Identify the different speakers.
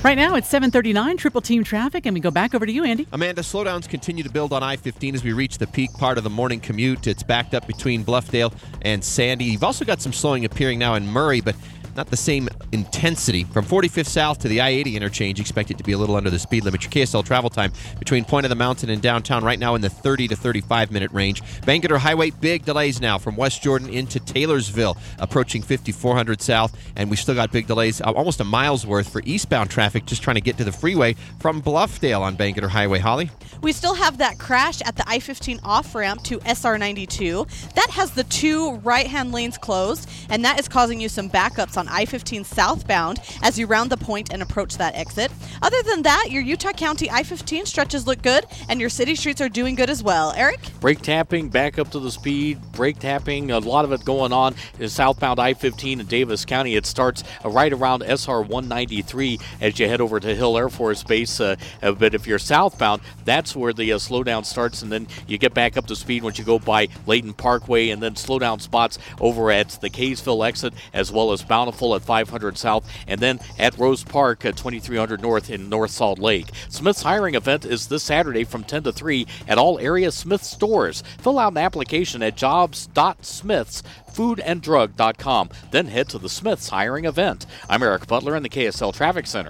Speaker 1: Right now it's 7:39, triple team traffic, and we go back over to you, Andy.
Speaker 2: Amanda, slowdowns continue to build on I-15 as we reach the peak part of the morning commute. It's backed up between Bluffdale and Sandy. You've also got some slowing appearing now in Murray, but not the same intensity. From 45th South to the I-80 interchange, expect it to be a little under the speed limit. Your KSL travel time between Point of the Mountain and downtown right now in the 30 to 35-minute range. Bangerter Highway, big delays now from West Jordan into Taylorsville, approaching 5400 South, and we still got big delays, almost a mile's worth for eastbound traffic just trying to get to the freeway from Bluffdale on Bangerter Highway. Holly?
Speaker 3: We still have that crash at the I-15 off-ramp to SR92. That has the two right-hand lanes closed, and that is causing you some backups on I-15 southbound as you round the point and approach that exit. Other than that, your Utah County I-15 stretches look good, and your city streets are doing good as well. Eric?
Speaker 4: Brake tapping, back up to the speed, brake tapping, a lot of it going on in southbound I-15 in Davis County. It starts right around SR 193 as you head over to Hill Air Force Base. But if you're southbound, that's where the slowdown starts, and then you get back up to speed once you go by Layton Parkway, and then slowdown spots over at the Kaysville exit as well as Bountiful at 500 South, and then at Rose Park at 2300 North in North Salt Lake. Smith's hiring event is this Saturday from 10 to 3 at all area Smith stores. Fill out an application at jobs.smithsfoodanddrug.com. Then head to the Smith's hiring event. I'm Eric Butler in the KSL Traffic Center.